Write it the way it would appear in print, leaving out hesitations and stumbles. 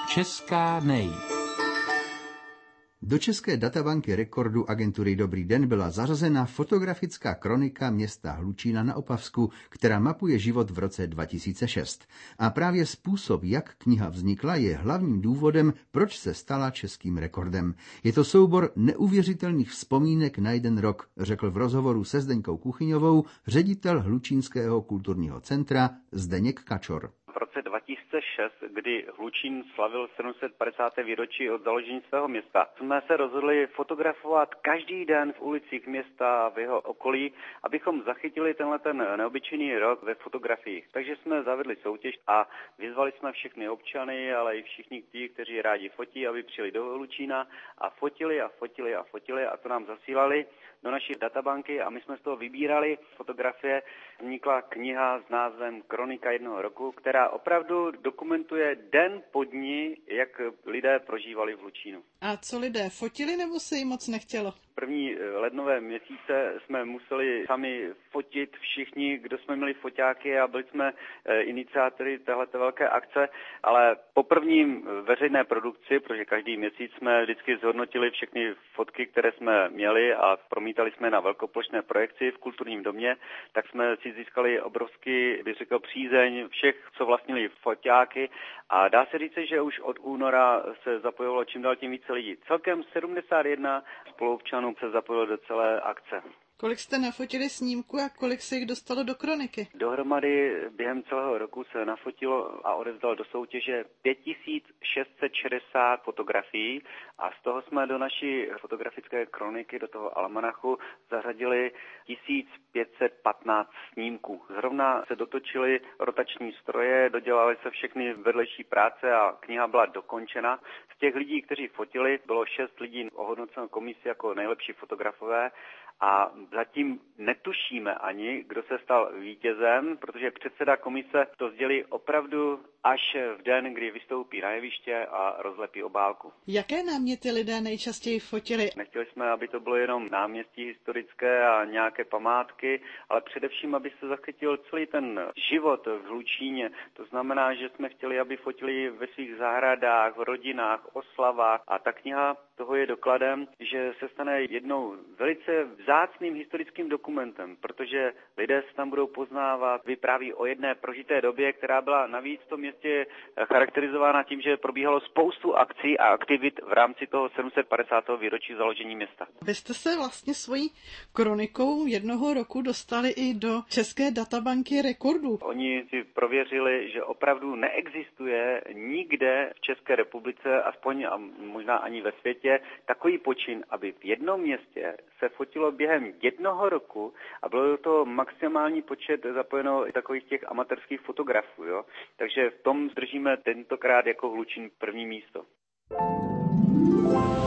Česká nej. Do České databanky rekordu agentury Dobrý den byla zařazena fotografická kronika města Hlučína na Opavsku, která mapuje život v roce 2006. A právě způsob, jak kniha vznikla, je hlavním důvodem, proč se stala českým rekordem. Je to soubor neuvěřitelných vzpomínek na jeden rok, řekl v rozhovoru se Zdeňkou Kuchyňovou ředitel Hlučínského kulturního centra Zdeněk Kačor. V roce 2006, kdy Hlučín slavil 750. výročí od založení svého města, jsme se rozhodli fotografovat každý den v ulicích města a v jeho okolí, abychom zachytili ten neobyčejný rok ve fotografiích. Takže jsme zavedli soutěž a vyzvali jsme všechny občany, ale i všichni ti, kteří rádi fotí, aby přijeli do Hlučína a fotili a to nám zasílali do naší databanky a my jsme z toho vybírali fotografie. Vznikla kniha s názvem Kronika jednoho roku, která opravdu dokumentuje den po dni, jak lidé prožívali v Hlučínu. A co lidé, fotili nebo se jim moc nechtělo? První lednové měsíce jsme museli sami fotit všichni, kdo jsme měli foťáky a byli jsme iniciátory téhleté velké akce, ale po prvním veřejné produkci, protože každý měsíc jsme vždycky zhodnotili všechny fotky, které jsme měli a promítali jsme na velkoplošné projekci v kulturním domě, tak jsme si získali obrovský, bych řekl, přízeň všech, co vlastnili foťáky a dá se říct, že už od února se zapojovalo čím dál tím více lidí. Celkem 71 spoluobčanů se zapojilo do celé akce. Kolik jste nafotili snímků a kolik se jich dostalo do kroniky? Dohromady během celého roku se nafotilo a odevzdalo do soutěže 5660 fotografií a z toho jsme do naší fotografické kroniky, do toho almanachu, zařadili 1515 snímků. Zrovna se dotočily rotační stroje, dodělaly se všechny vedlejší práce a kniha byla dokončena. Z těch lidí, kteří fotili, bylo 6 lidí ohodnoceno komisí jako nejlepší fotografové a zatím netušíme ani, kdo se stal vítězem, protože předseda komise to sdělí opravdu až v den, kdy vystoupí na jeviště a rozlepí obálku. Jaké náměty lidé nejčastěji fotili? Nechtěli jsme, aby to bylo jenom náměstí historické a nějaké památky, ale především, aby se zachytil celý ten život v Hlučíně. To znamená, že jsme chtěli, aby fotili ve svých zahradách, v rodinách, oslavách a ta kniha toho je dokladem, že se stane jednou velice vzácným historickým dokumentem, protože lidé se tam budou poznávat, vypráví o jedné prožité době, která byla navíc v tom městě charakterizována tím, že probíhalo spoustu akcí a aktivit v rámci toho 750. výročí založení města. Vy jste se vlastně svojí kronikou jednoho roku dostali i do České databanky rekordů. Oni si prověřili, že opravdu neexistuje nikde v České republice, aspoň a možná ani ve světě, takový počin, aby v jednom městě se fotilo během jednoho roku a bylo do toho maximální počet zapojeno takových těch amatérských fotografů. Jo? Takže v tom držíme tentokrát jako Hlučín první místo.